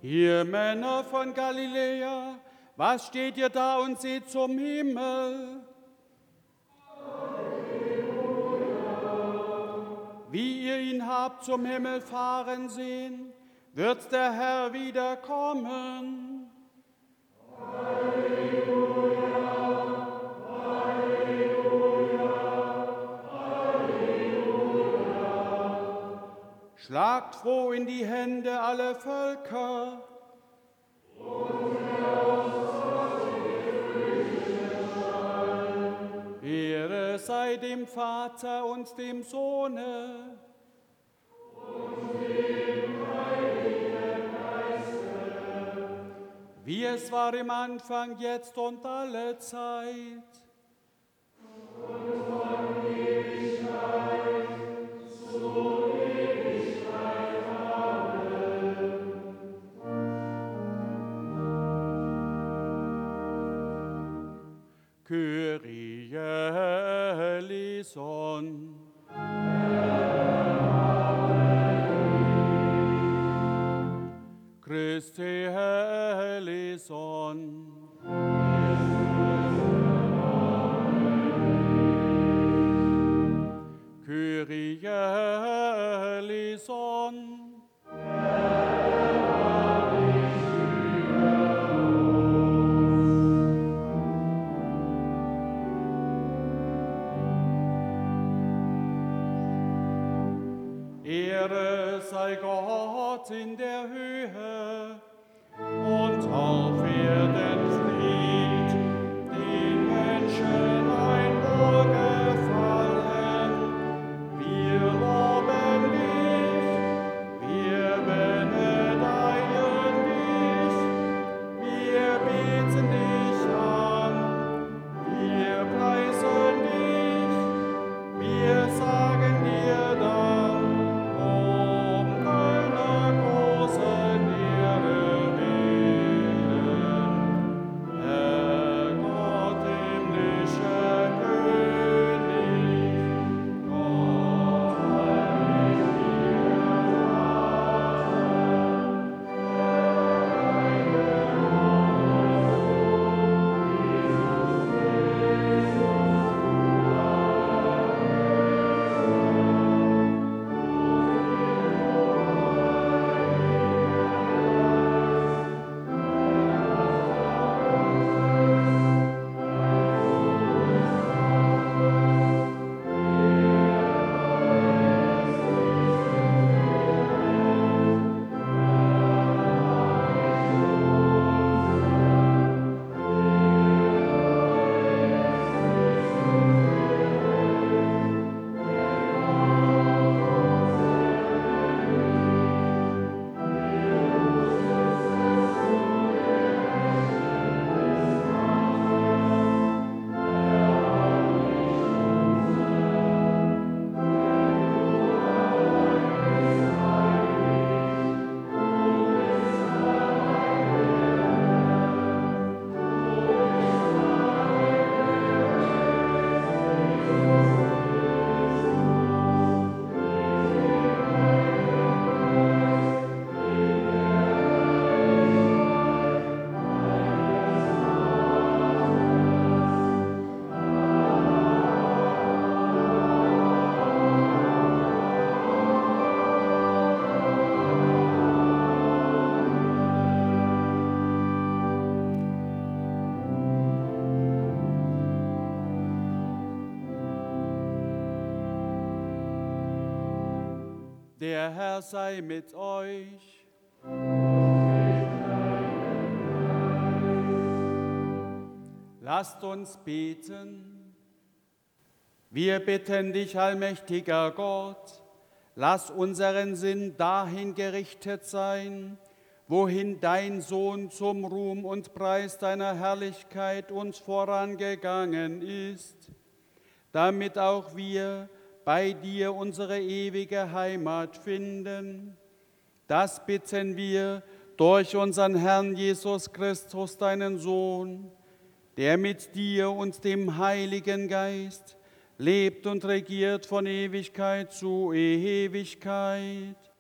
Ihr Männer von Galiläa, was steht ihr da und seht zum Himmel? Wie ihr ihn habt zum Himmel fahren sehen, wird der Herr wiederkommen. Schlagt froh in die Hände alle Völker. Ehre sei dem Vater und dem Sohne und dem Heiligen Geiste, wie es war im Anfang, jetzt und alle Zeit. Und von Ewigkeit zu Ewigkeit. Amen. Kyrie eleison. Christe eleison. Kyrie eleison. Ehre sei Gott in der Höhe und auf Erden Fried, den Menschen ein Wohlgefallen. Wir loben dich, wir benedeihen dich, wir beten dich an, wir preisen dich, wir sagen dir Dank. Der Herr sei mit euch. Lasst uns beten. Wir bitten dich, allmächtiger Gott, lass unseren Sinn dahin gerichtet sein, wohin dein Sohn zum Ruhm und Preis deiner Herrlichkeit uns vorangegangen ist, damit auch wir bei dir unsere ewige Heimat finden. Das bitten wir durch unseren Herrn Jesus Christus, deinen Sohn, der mit dir und dem Heiligen Geist lebt und regiert von Ewigkeit zu Ewigkeit.